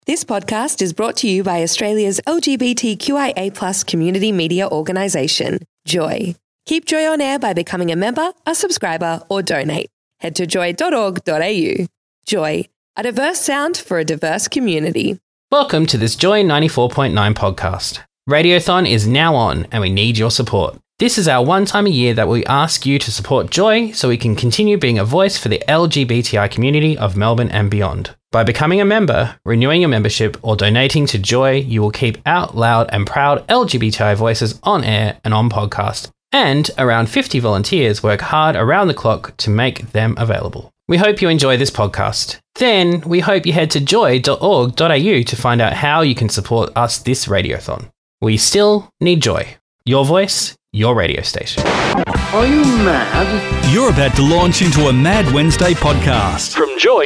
This podcast is brought to you by Australia's LGBTQIA+ community media organisation, Joy. Keep Joy on air by becoming a member, a subscriber, or donate. Head to joy.org.au. Joy, a diverse sound for a diverse community. Welcome to this Joy 94.9 podcast. Radiothon is now on and we need your support. This is our one time a year that we ask you to support Joy so we can continue being a voice for the LGBTI community of Melbourne and beyond. By becoming a member, renewing your membership, or donating to Joy, you will keep out loud and proud LGBTI voices on air and on podcast. And around 50 volunteers work hard around the clock to make them available. We hope you enjoy this podcast. Then we hope you head to joy.org.au to find out how you can support us this radiothon. We still need Joy. Your voice, your radio station. Are you mad? You're about to launch into a Mad Wednesday podcast from Joy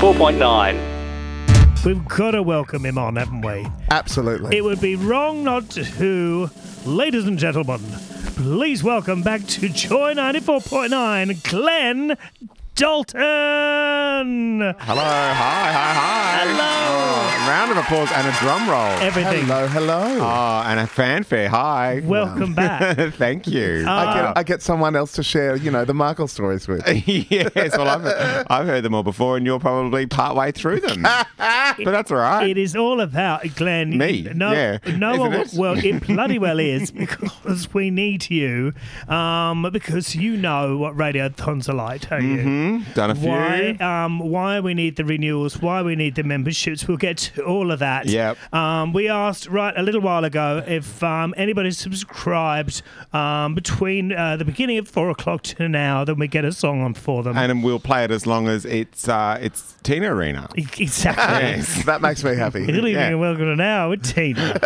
94.9. We've got to welcome him on, haven't we? Absolutely. It would be wrong not to. Ladies and gentlemen, please welcome back to Joy 94.9, Glenn Dalton. Hello, hi. Hello. Round of applause and a drum roll. Everything. Hello. Oh, and a fanfare. Hi. Welcome back. Thank you. I get someone else to share, the Markle stories with. Yes, well, I've heard them all before, and you're probably partway through them. But that's all right. It is all about, Glenn. Me? Yeah. No one. Isn't it? Well, it bloody well is, because we need you. Because you know what radiothons are like, don't you? Done a few. Why we need the renewals, why we need the memberships. We'll get to all of that. Yep. We asked a little while ago if anybody subscribed between the beginning of 4 o'clock to now, then we get a song on for them. And we'll play it as long as it's Tina Arena. Exactly. Yes. That makes me happy. Good evening and welcome to Now with Tina.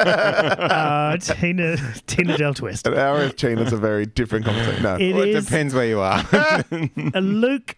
Tina Del Twist. An hour of Tina's a very different conversation. No. It depends where you are. Luke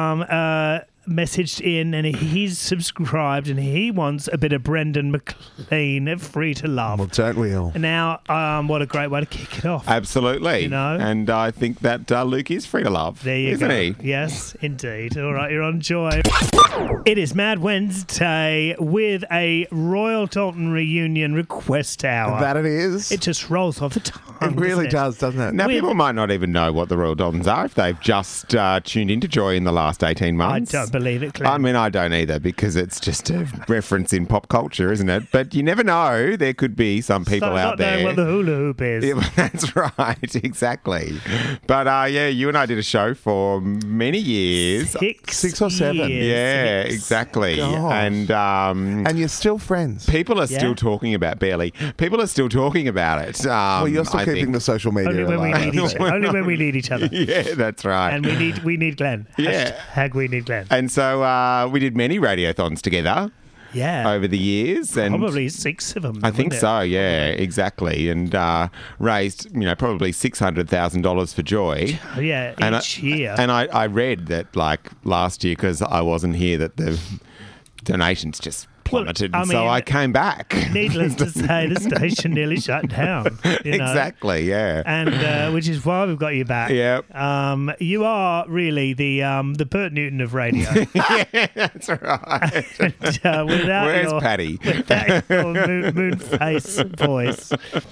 messaged in and he's subscribed and he wants a bit of Brendan McLean, Free to Love. Well, don't we all? Now, what a great way to kick it off. Absolutely. And I think that Luke is free to love. There you isn't go. he? Yes, indeed. All right, you're on Joy. It is Mad Wednesday with a Royal Dalton reunion request hour. That it is. It just rolls off the tongue. It really does, doesn't it? Now, people might not even know what the Royal Daltons are if they've just tuned into Joy in the last 18 months. I don't believe it, Clint. I mean, I don't either, because it's just a reference in pop culture, isn't it? But you never know. There could be some people out there. Not knowing what the hula hoop is. Yeah, that's right, exactly. But you and I did a show for many years. 6 or 7. years. Yeah, exactly. Gosh. And you're still friends. People are still talking about People are still talking about it. Well, you're still keeping the social media Only when we alive. only when we need each other. Yeah, that's right. And we need Glenn. Yeah. Hashtag we need Glenn. And so we did many radiothons together over the years. And probably 6 of them. I think so, yeah, exactly. And raised, probably $600,000 for Joy. Yeah, each year. And I read that, last year, because I wasn't here, that the donations just plummeted. So I came back. Needless to say, the station nearly shut down. Exactly, yeah. And which is why we've got you back. Yep. You are really the Bert Newton of radio. Yeah, that's right. And, Where's Patty? Without your moon face voice.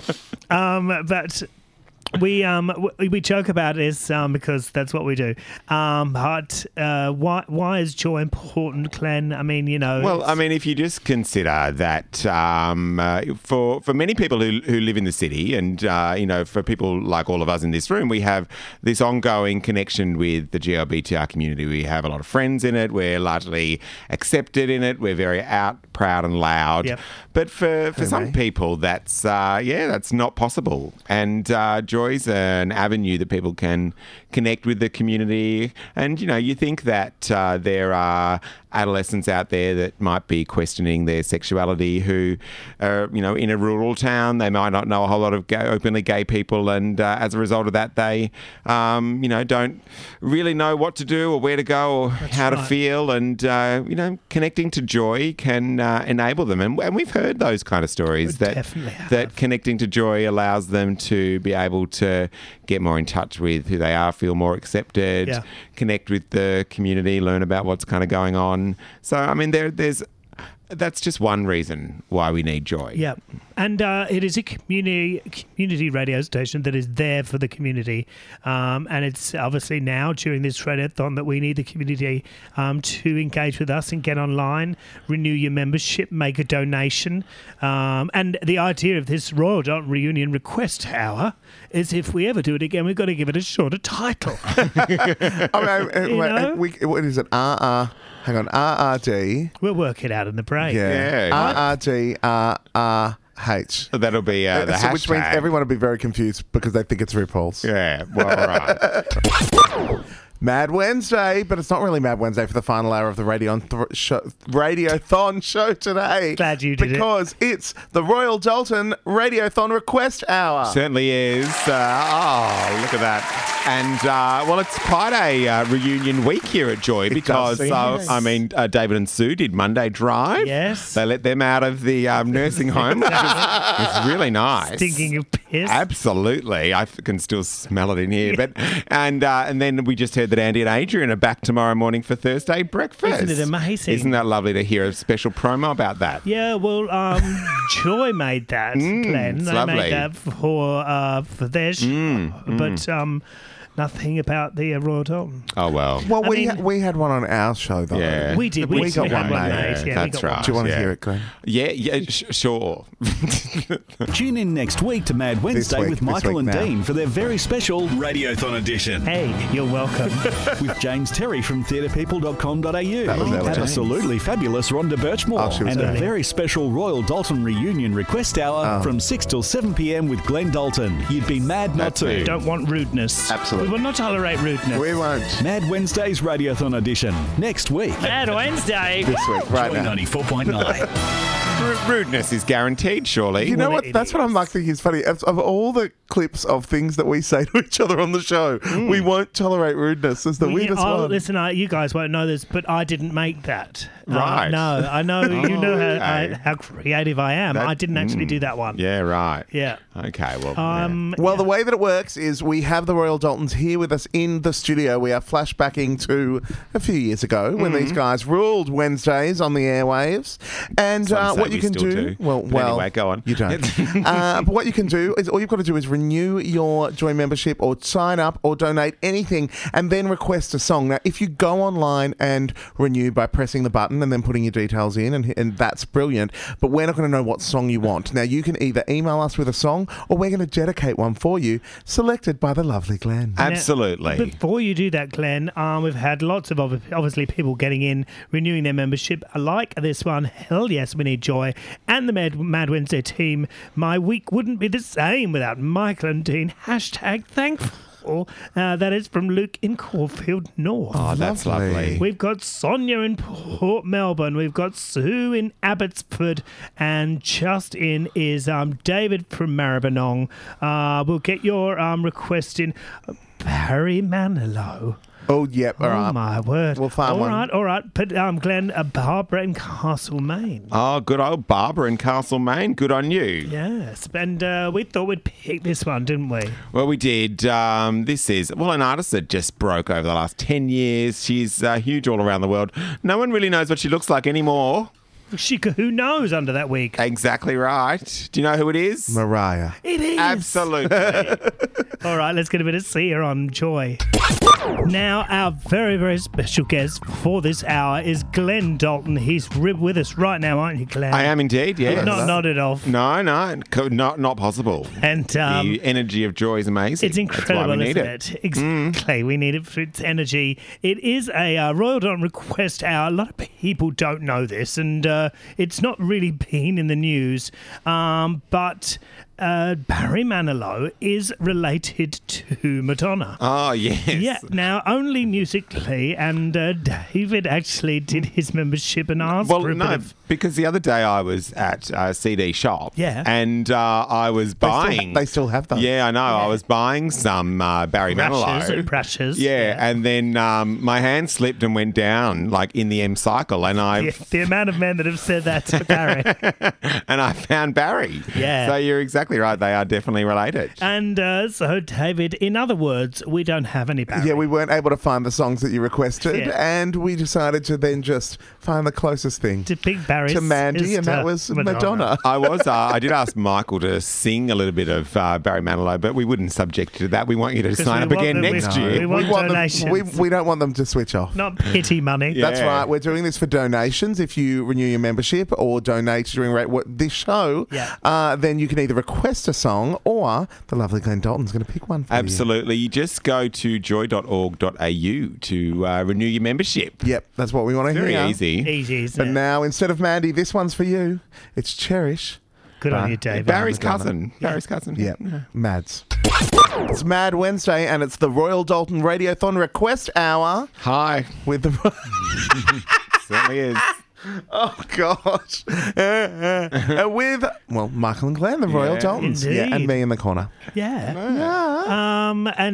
But we joke about this because that's what we do. But why is Joy important, Glenn? I mean, Well, I mean, if you just consider that for many people who live in the city, and for people like all of us in this room, we have this ongoing connection with the GLBTR community. We have a lot of friends in it. We're largely accepted in it. We're very out, proud, and loud. Yep. But for some people, that's not possible. And Joy's an avenue that people can connect with the community. And, you think that there are adolescents out there that might be questioning their sexuality who are, in a rural town. They might not know a whole lot of openly gay people. And as a result of that, they, don't really know what to do or where to go or how to feel. And, connecting to Joy can enable them. And we've heard those kind of stories that connecting to Joy allows them to be able to get more in touch with who they are, feel more accepted, connect with the community, learn about what's kind of going on. So, I mean, there's that's just one reason why we need Joy. Yeah, and it is a community radio station that is there for the community, and it's obviously now during this radiothon that we need the community to engage with us and get online, renew your membership, make a donation, and the idea of this Royal Dalton Reunion Request Hour is if we ever do it again, we've got to give it a shorter title. What is it? Hang on, RRD. We'll work it out in the break. Yeah. RRDRRH. That'll be the hashtag. Which means everyone will be very confused because they think it's RuPaul's. Yeah, well, all right. Mad Wednesday, but it's not really Mad Wednesday for the final hour of the Radiothon show today. Glad you did because it's the Royal Dalton Radiothon Request Hour. Certainly is. Look at that. And, it's quite a reunion week here at Joy because, David and Sue did Monday Drive. Yes. They let them out of the nursing home, which is really nice. Stinking of piss. Absolutely. I can still smell it in here. But and then we just heard that Andy and Adrian are back tomorrow morning for Thursday breakfast. Isn't it amazing? Isn't that lovely to hear a special promo about that? Yeah, well, Joy made that, Glenn. It's they lovely. made that for their show, but nothing about the Royal Dalton. Oh, well. Well, we had one on our show, though. Yeah. We did. We got had one made. Yeah, That's right. Do you want to hear it, Glenn? Yeah, sure. Tune in next week to Mad Wednesday with Michael and now. Dean for their very special Radiothon edition. Hey, you're welcome. With James Terry from theatrepeople.com.au. That was Ella James. Absolutely fabulous Rhonda Birchmore. Oh, she was and a great. very special Royal Dalton Reunion Request Hour from 6 till 7 p.m. with Glenn Dalton. You'd be mad not That's to. it. Don't want rudeness. Absolutely. We will not tolerate rudeness. We won't. Mad Wednesday's Radiothon edition next week. Mad Wednesday. This week, right Joy now. 94.9. Rudeness is guaranteed, surely. You know Well, what? it That's what I'm is. like thinking is funny. Of all the clips of things that we say to each other on the show, we won't tolerate rudeness. It's the weirdest one. Listen, you guys won't know this, but I didn't make that. Right. No, I know. You know okay. how creative I am. I didn't actually do that one. Yeah, right. Yeah. Okay, well. Well, the way that it works is we have the Royal Daltons here with us in the studio. We are flashbacking to a few years ago when these guys ruled Wednesdays on the airwaves. And Some say what you we can still do... do. Well, But anyway, go on. You don't. But what you can do is all you've got to do is renew your Joy membership or sign up or donate anything and then request a song. Now, if you go online and renew by pressing the button and then putting your details in, and that's brilliant, but we're not going to know what song you want. Now, you can either email us with a song or we're going to dedicate one for you, selected by the lovely Glenn. Absolutely. Before you do that, Glenn, we've had lots of obviously people getting in, renewing their membership. Like this one, Hell Yes, We Need Joy, and the Mad Wednesday team. My week wouldn't be the same without Michael and Dean. #thankful. That is from Luke in Caulfield North. Oh, that's lovely. We've got Sonia in Port Melbourne. We've got Sue in Abbotsford. And just in is David from Maribyrnong. We'll get your request in. Barry Manilow. Oh, yep. All right. Oh, my word. We'll find one. All right. But Glenn, Barbara in Castlemaine. Oh, good old Barbara in Castlemaine. Good on you. Yes. And we thought we'd pick this one, didn't we? Well, we did. This is, an artist that just broke over the last 10 years. She's huge all around the world. No one really knows what she looks like anymore. Who knows under that wig? Exactly right. Do you know who it is? Mariah. It is. Absolutely. All right, let's get a bit of Sia on Joy. Now, our very, very special guest for this hour is Glenn Dalton. He's with us right now, aren't you, Glenn? I am indeed, yes. Not nodded off. No, not possible. And the energy of Joy is amazing. It's incredible, That's why we need isn't it? Exactly. We need it for its energy. It is a Royal Dalton Request Hour. A lot of people don't know this, and it's not really been in the news. But Barry Manilow is related to Madonna. Oh, yes. Yeah, now only musically, and David actually did his membership and asked for a bit of... because the other day I was at a CD shop. Yeah. And I was buying... They still have those. Yeah, I know. I was buying some Barry Manilow. Brushes. Yeah, and then my hand slipped and went down, like in the M cycle, and I... Yeah, the amount of men that have said that to Barry. and I found Barry. Yeah. So you're exactly exactly right. They are definitely related. And so, David, in other words, we don't have any Barry. Yeah, we weren't able to find the songs that you requested, Yeah. and we decided to then just find the closest thing to Big Barry to Mandy, and that was Madonna. I did ask Michael to sing a little bit of Barry Manilow, but we wouldn't subject you to that. We want you to sign up again next year. We want donations. Them, we don't want them to switch off. Not pity money. Yeah. That's right. We're doing this for donations. If you renew your membership or donate during this show, then you can either request a song or the lovely Glenn Dalton's going to pick one for you. Absolutely. You just go to joy.org.au to renew your membership. Yep, that's what we want to hear. Very easy. Easy, isn't But it? now, instead of Mandy, this one's for you. It's Cherish. Good on you, David. Barry's cousin. Barry's cousin. Yeah, Mads. It's Mad Wednesday, and it's the Royal Dalton Radiothon Request Hour Hi. with the... Certainly is. Oh, gosh. With, Michael and Glenn, the Royal Daltons. Indeed. Yeah, and me in the corner. Yeah.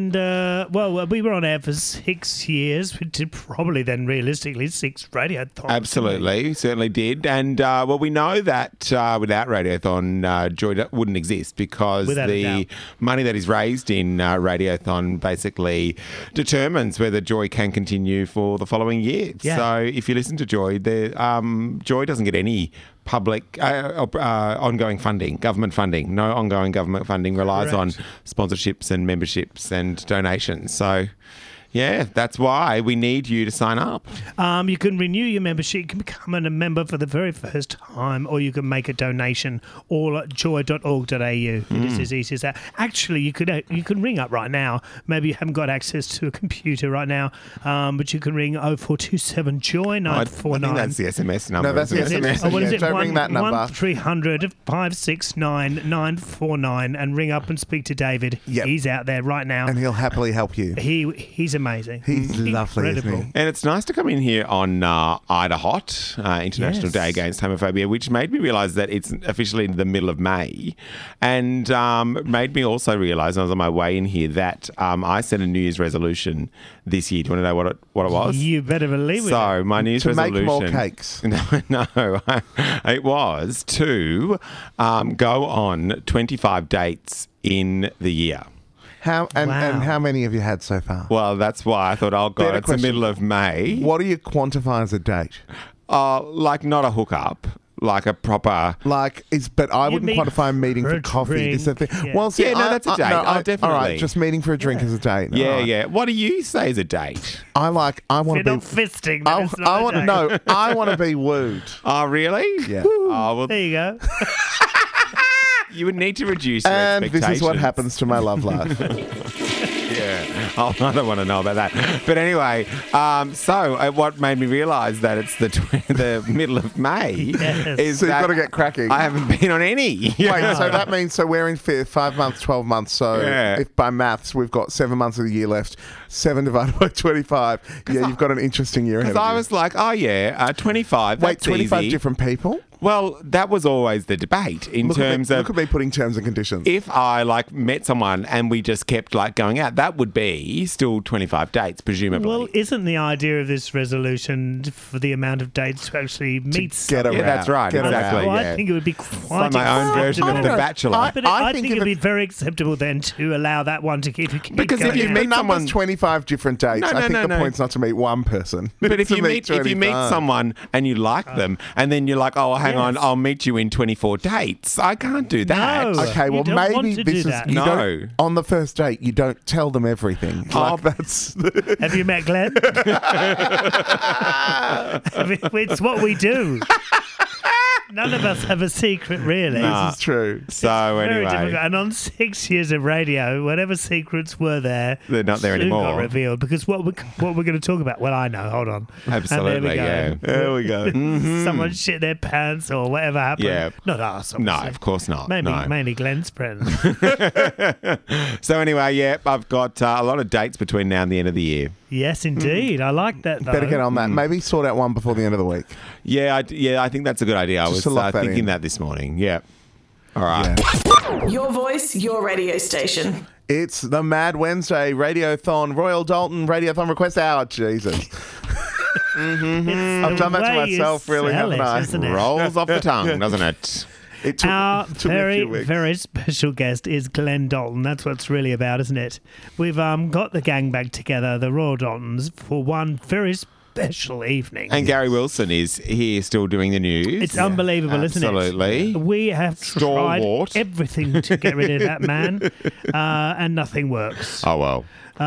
We were on air for 6 years. We did probably then realistically 6 radiothons. Absolutely, certainly did. And we know that without Radiothon, Joy wouldn't exist because Without a the doubt. money that is raised in Radiothon basically determines whether Joy can continue for the following year. Yeah. So if you listen to Joy, Joy doesn't get any public ongoing funding, government funding. No ongoing government funding, relies on sponsorships and memberships and donations. So, yeah, that's why we need you to sign up. You can renew your membership. You can become a member for the very first time, or you can make a donation, all at joy.org.au. It is as easy as that. Actually, you can ring up right now. Maybe you haven't got access to a computer right now, but you can ring 0427 JOY 949. I think that's the SMS number. No, that's the isn't it? SMS. What is Yeah, it? don't ring that number. 1300 569 949 and ring up and speak to David. Yep. He's out there right now. And he'll happily help you. He's amazing. He's lovely, isn't Incredible. he? And it's nice to come in here on Ida Hot, International Yes. Day Against Homophobia, which made me realise that it's officially in the middle of May, and made me also realise, I was on my way in here, that I set a New Year's resolution this year. Do you want to know what it was? You better believe it. So my New Year's To make resolution... more cakes. No, it was to go on 25 dates in the year. And how many have you had so far? Well, that's why I thought, oh, God, Better it's question. the middle of May. What do you quantify as a date? Like not a hookup, like a proper... But I wouldn't meet quantify meeting for for a coffee. Is that drink, thing? yeah. Well, see, Yeah, no, that's a date. Oh, definitely. All right, just meeting for a drink is a date. Yeah, All right. yeah. What do you say is a date? I want You're to not be. fisting. Then it's not I a want date. no. I want to be wooed. Oh, really? Yeah. Oh, well, There you go. you would need to reduce your And expectations. this is what happens to my love life. Yeah. Oh, I don't want to know about that. But anyway, so what made me realise that it's the middle of May Yes. is So you've that got to get cracking. I haven't been on any. Wait, so that means we're in 5 months, 12 months. So Yeah. if by maths we've got 7 months of the year left, 7 divided by 25. Yeah, you've got an interesting year ahead Because of I you. was like, oh yeah, 25. Wait, That's 25 easy. different people? Well, that was always the debate in terms Look of at me putting terms and conditions. if I met someone and we just kept going out, that would be still 25 dates, presumably. Well, isn't the idea of this resolution for the amount of dates to actually meet get someone? yeah, that's right. Get Exactly. Well, yeah. I think it would be It's quite like my own version of The acceptable. Bachelor. But I I think think if it'd be it- very acceptable then to allow that one to keep Because if going. you the meet number's someone- 25 different dates. No, I no, think no, the no. point's not to meet one person. But It's if to you meet 25. someone and you like them, and then you're like, oh, hang on, Yes. I'll meet you in 24 dates. I can't do that. No. Okay, You well, don't want maybe to this do is that. you No. don't, on the first date. You don't tell them everything. Oh, That's Have you met Glenn? It's what we do. None of us have a secret, really. Nah. this is true. So Very difficult. anyway, And on 6 years of radio, whatever secrets were there, They're not there soon anymore. got revealed. Because what we're going to talk about? Well, I know. Hold on. absolutely, yeah. And There we go. Someone shit their pants or whatever happened. Yeah. Not us. No, obviously. of course not. Maybe no. mainly Glenn's friends. So anyway, yeah, I've got a lot of dates between now and the end of the year. Yes, indeed. I like that. Though. Better get on that. Maybe sort out one before the end of the week. Yeah, I think that's a good idea. I Just was to lock that thinking in. that this morning. Yeah. All right. Yeah. Your voice, your radio station. It's the Mad Wednesday Radiothon, Royal Dalton Radiothon Request Hour. Jesus. It's I've done that to the way you myself, really, sell haven't I? isn't it? Rolls off the tongue, doesn't it? It took, Our took me a few weeks. very special guest is Glenn Dalton. That's what it's really about, isn't it? We've got the gang back together, the Royal Daltons, for one very special evening. And Gary Wilson is here still doing the news. It's unbelievable, isn't it? Absolutely. We have Stalwart. tried everything to get rid of that man, and nothing works. Oh, well.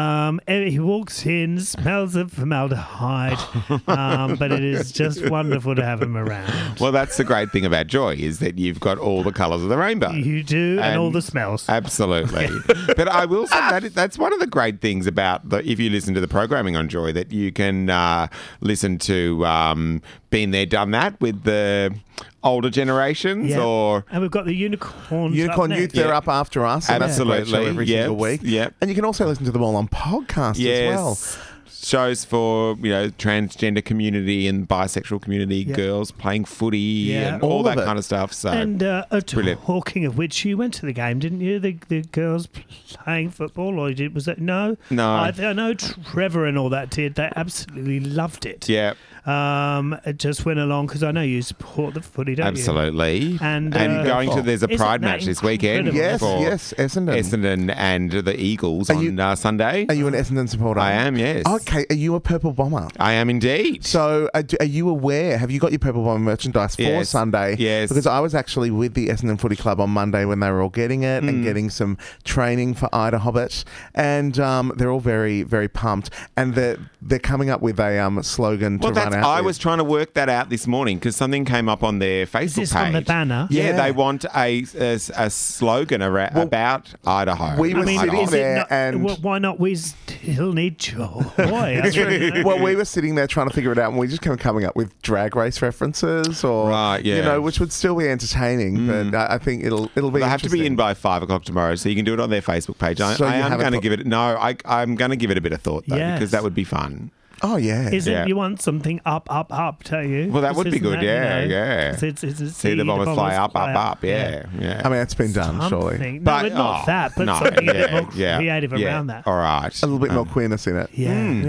He walks in, smells of formaldehyde, but it is just wonderful to have him around. Well, that's the great thing about Joy is that you've got all the colours of the rainbow. You do, and all the smells. Absolutely. But I will say that's one of the great things about if you listen to the programming on Joy, that you can listen to Been There, Done That with the older generations. And we've got the Unicorns. Unicorn up Youth, next. they're up after us. And Absolutely. That's a great show every single week. Yep. And you can also listen to them all on podcast as well. Shows for transgender community and bisexual community, girls playing footy and all that kind of stuff. So and brilliant. Talking of which, you went to the game, didn't you? The girls playing football, or was that no? No. I know Trevor and all that did. They absolutely loved it. Yeah. It just went along because I know you support the footy, don't you? Absolutely. And going to there's a isn't Pride that match this weekend. incredible? Yes, Essendon. Essendon and the Eagles on Sunday. Are you an Essendon supporter? I am, yes. Okay, are you a Purple Bomber? I am indeed. So are you aware, have you got your Purple Bomber merchandise for Sunday? Yes. Because I was actually with the Essendon Footy Club on Monday when they were all getting it and getting some training for Ida Hobbit. And they're all very, very pumped. And they're coming up with a slogan to run out I with. was trying to work that out this morning because something came up on their Facebook Is this page. on the banner? Yeah, they want a slogan about Idaho. We were sitting there and... why not? We still need joy. That's right. Well, we were sitting there trying to figure it out, and we just kept coming up with drag race references, or which would still be entertaining. But I think it'll be. They have to be in by 5 o'clock tomorrow, so you can do it on their Facebook page. I am going to give it. No, I'm going to give it a bit of thought though, because that would be fun. Oh yeah, You want something up, don't you? Well, that would be good. Yeah. It's See the bombers fly up. Yeah. I mean, it's been done, surely. But not that, but something a bit more creative around that. All right. A little bit more queerness in it.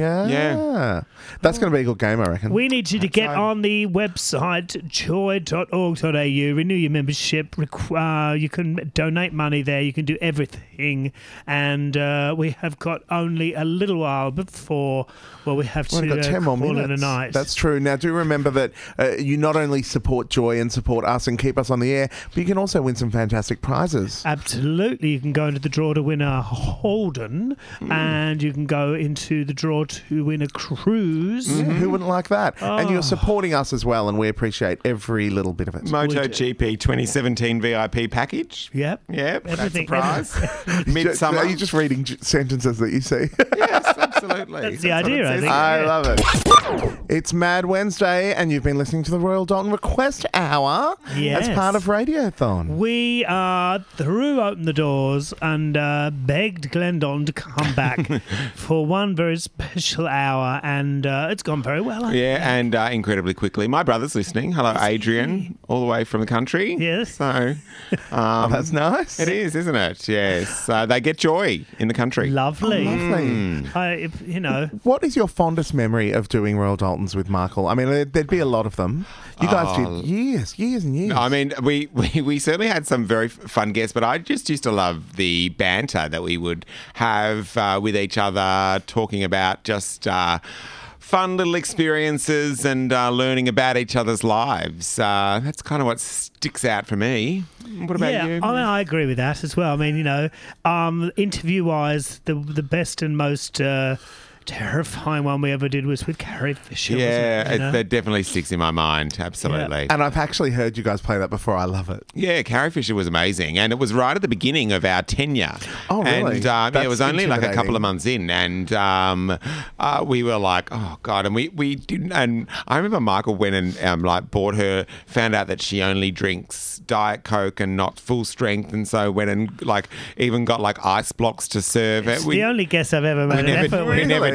Yeah. That's going to be a good game, I reckon. We need you to get on the website joy.org.au, renew your membership. You can donate money there. You can do everything. And we have got only a little while before, we have to got 10 more call minutes. it a night. That's true. Now, do remember that you not only support Joy and support us and keep us on the air, but you can also win some fantastic prizes. Absolutely. You can go into the draw to win a Holden, and you can go into the draw to win a cruise. Who wouldn't like that? And you're supporting us as well, and we appreciate every little bit of it. MotoGP 2017 VIP package. Yep. Everything. That's a prize. Midsummer. Are you just reading sentences that you see? Yes, absolutely. That's the idea, I think. I love it. It's Mad Wednesday, and you've been listening to the Royal Dalton Request Hour as part of Radiothon. We threw open the doors and begged Glenn Dalton to come back for one very special hour, and it's gone very well. And incredibly quickly. My brother's listening. Hello, Adrian, all the way from the country. Yes. So that's nice. It is, isn't it? Yes. They get joy in the country. Lovely. What is your fondest memory of doing Royal Daltons with Michael? I mean, there'd be a lot of them. You guys did years and years. I mean, we certainly had some very fun guests, but I just used to love the banter that we would have with each other, talking about just fun little experiences and learning about each other's lives. That's kind of what sticks out for me. What about you? I mean, I agree with that as well. I mean, interview-wise, the best and most terrifying one we ever did was with Carrie Fisher. That definitely sticks in my mind. Absolutely. And I've actually heard you guys play that before. I love it. Yeah, Carrie Fisher was amazing, and it was right at the beginning of our tenure. Oh, really? And it was only like a couple of months in, and we were like, oh god, and we didn't. And I remember Michael went and bought her, found out that she only drinks Diet Coke and not full strength, and so went and even got ice blocks to serve. It's the only guess I've ever made an effort with. We never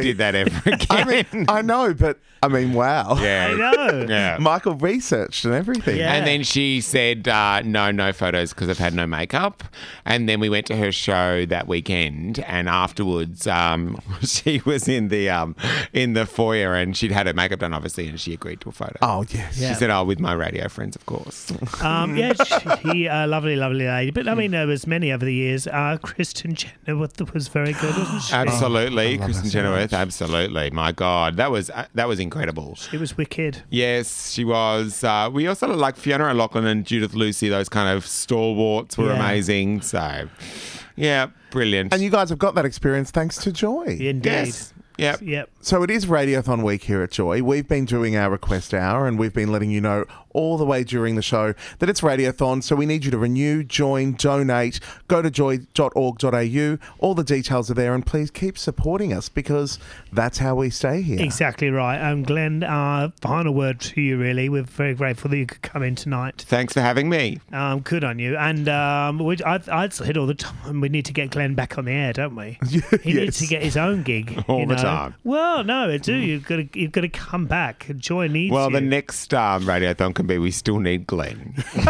did that ever again. I know, but I mean, wow. Yeah. I know. Yeah. Michael researched and everything. Yeah. And then she said, no photos because I've had no makeup. And then we went to her show that weekend, and afterwards, she was in the foyer, and she'd had her makeup done, obviously, and she agreed to a photo. Oh, yes. Yeah. She said, with my radio friends, of course. Yeah, she, lovely lady. But I mean, there was many over the years. Kristen Chenoweth was very good, wasn't she? Absolutely. I love Kristen her so Chenoweth, much. absolutely. My God, that was incredible. She was wicked. Yes, she was. We also like Fiona O'Loughlin and Judith Lucy, those kind of stalwarts were Yeah. amazing. So, yeah, brilliant. And you guys have got that experience thanks to Joy. Indeed. Yes. Yep. Yep. So it is Radiothon week here at Joy. We've been doing our request hour, and we've been letting you know all the way during the show that it's Radiothon. So we need you to renew, join, donate, go to joy.org.au. All the details are there, and please keep supporting us because that's how we stay here. Exactly right. Glenn, final word to you, really. We're very grateful that you could come in tonight. Thanks for having me. Good on you. And I'd said all the time we need to get Glenn back on the air, don't we? He needs to get his own gig. All the time. Well, no, I do. You've got to come back. Joy needs Well, you. the next Radiothon can be We Still Need Glenn.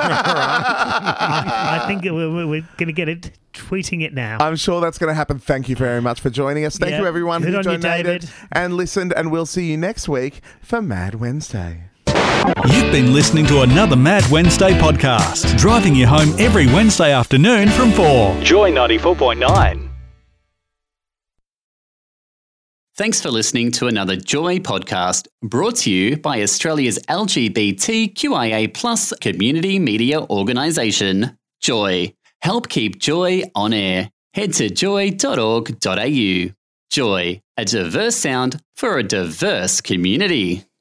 I think we're going to get it, tweeting it now. I'm sure that's going to happen. Thank you very much for joining us. Thank Yeah. you, everyone Good who on you, donated David. and listened, and we'll see you next week for Mad Wednesday. You've been listening to another Mad Wednesday podcast, driving you home every Wednesday afternoon from 4. Joy 94.9. Thanks for listening to another Joy podcast brought to you by Australia's LGBTQIA+ community media organisation, Joy. Help keep Joy on air. Head to joy.org.au. Joy, a diverse sound for a diverse community.